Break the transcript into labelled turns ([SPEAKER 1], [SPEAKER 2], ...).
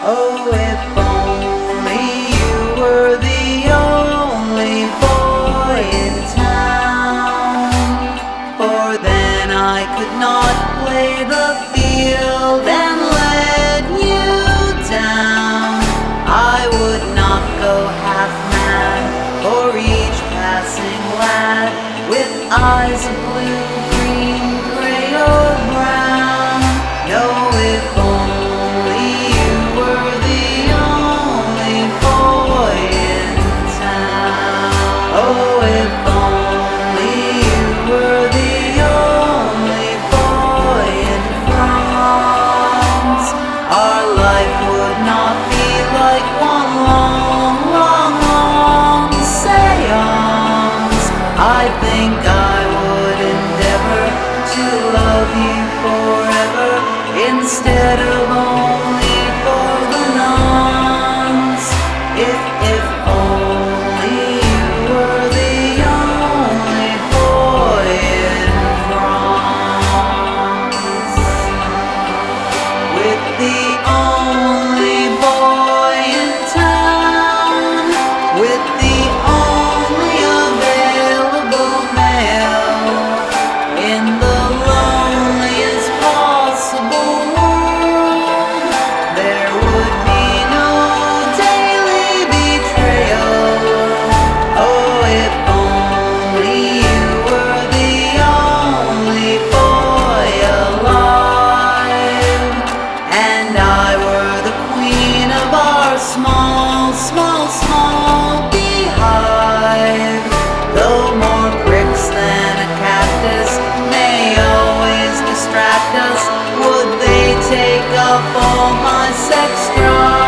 [SPEAKER 1] Oh, if only you were the only boy in town, for then I could not play the field and let you down. I would not go half mad for each passing lad with eyes of blue, green, gray, or brown. No, if only you were the only boy in town. Oh, if only you were the only boy in France, our life would not be like one long, long, long seance. I think I would endeavor to love you forever instead of only for the nonce. If only you were the only boy in France, with the only boy in town, with the only available male in the loneliest possible world. There would be no daily betrayal. Oh, if only you were the only boy alive, and I were the queen of our small, small, small beehive. Though more pricks than a cactus may always distract us, would they take up all my sex drive?